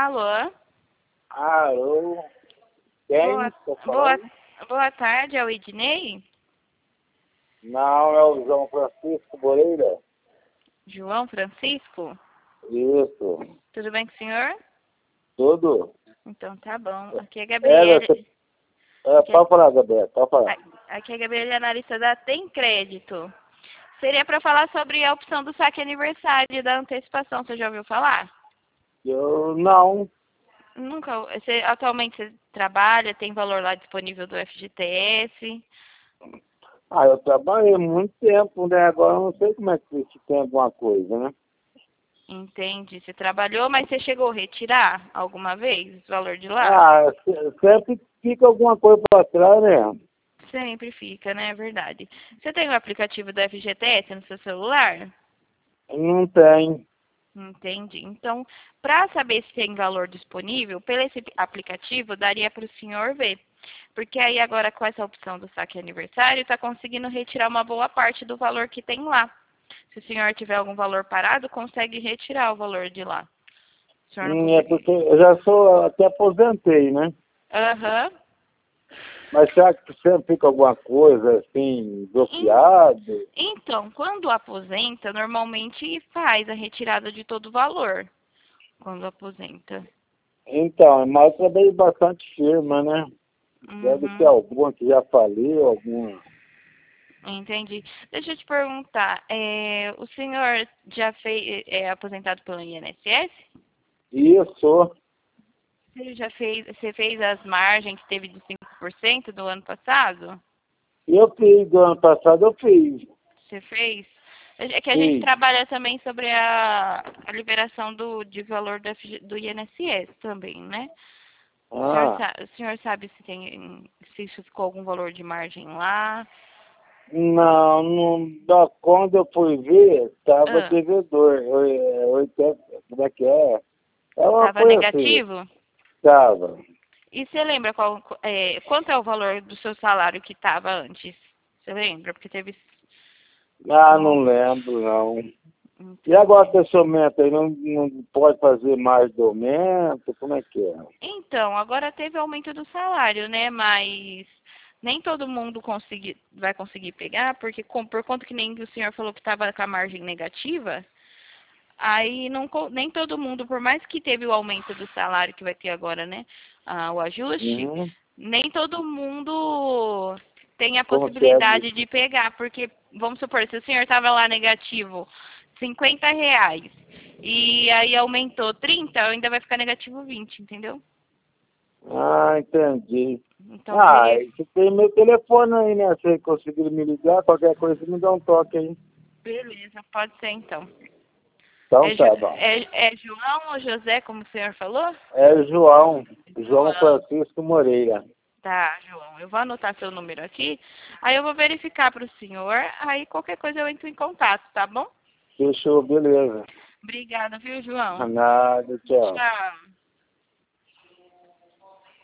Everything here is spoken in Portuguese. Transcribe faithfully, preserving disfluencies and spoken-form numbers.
Alô? Alô? Quem? Boa, Tô boa, falando? boa tarde, é o Ednei? Não, é o João Francisco Moreira. João Francisco? Isso. Tudo bem com o senhor? Tudo? Então tá bom. Aqui é a É, Gabriela. você... é, Aqui é, pode falar, Gabriel, pode falar. aqui é a Gabriela, analista da Tem Crédito. Seria para falar sobre a opção do saque aniversário e da antecipação. Você já ouviu falar? Eu não. Nunca. Você, atualmente você trabalha, tem valor lá disponível do F G T S? Ah, eu trabalhei muito tempo, né? Agora eu não sei como é que se tem alguma coisa, né? Entende? Você trabalhou, mas você chegou a retirar alguma vez o valor de lá? Ah, se- sempre fica alguma coisa pra trás, né? Sempre fica, né? É verdade. Você tem o aplicativo do F G T S no seu celular? Não tem. Entendi. Então, para saber se tem valor disponível, pelo esse aplicativo, daria para o senhor ver. Porque aí agora com essa opção do saque aniversário, está conseguindo retirar uma boa parte do valor que tem lá. Se o senhor tiver algum valor parado, consegue retirar o valor de lá. O senhor não Hum, é consegue. porque eu já sou, até aposentei, né? Aham. Mas será que sempre fica alguma coisa assim, En- bloqueado? Então, quando aposenta, normalmente faz a retirada de todo o valor. Quando aposenta. Então, mas eu trabalhei bastante firma, né? Deve ter Uhum. alguma que já faliu, alguma. Entendi. Deixa eu te perguntar, é, o senhor já fez, é aposentado pelo I N S S? Isso, Você já fez, você fez as margens que teve de cinco por cento do ano passado? eu fiz, do ano passado eu fiz, Você fez? É que a gente fiz. trabalha também sobre a, a liberação do, de valor do, F G do I N S S também, né? O senhor, Ah, sa- o senhor sabe se tem, se isso ficou algum valor de margem lá? não, não, da- quando eu fui ver, estava Ah, devedor, oi- oitenta, como é que é? É uma tava coisa assim, negativo? estava. E você lembra qual, é, quanto é o valor do seu salário que estava antes? Você lembra? Porque teve. Ah, Bom, não lembro, não. E agora entendi. que esse aumento aí, não, não pode fazer mais do aumento, como é que é? Então, agora teve aumento do salário, né? Mas nem todo mundo consegui, vai conseguir pegar, porque com, por conta que nem o senhor falou que estava com a margem negativa, aí não, co- nem todo mundo, por mais que teve o aumento do salário que vai ter agora, né? Ah, o ajuste, Uhum. nem todo mundo tem a Consegue. possibilidade de pegar, porque, vamos supor, se o senhor estava lá negativo cinquenta reais e aí aumentou trinta, ainda vai ficar negativo vinte, entendeu? Ah, entendi. Então Ah, teria. você tem meu telefone aí, né? Se conseguir me ligar, qualquer coisa, me dá um toque aí. Beleza, pode ser então. Então É, Jo- tá bom. é, é João ou José, como o senhor falou? É João, João João. Francisco Moreira. Tá, João. Eu vou anotar seu número aqui. Aí eu vou verificar para o senhor. Aí qualquer coisa eu entro em contato, tá bom? Fechou, beleza. Obrigada, viu, João? Nada, tchau. Tchau.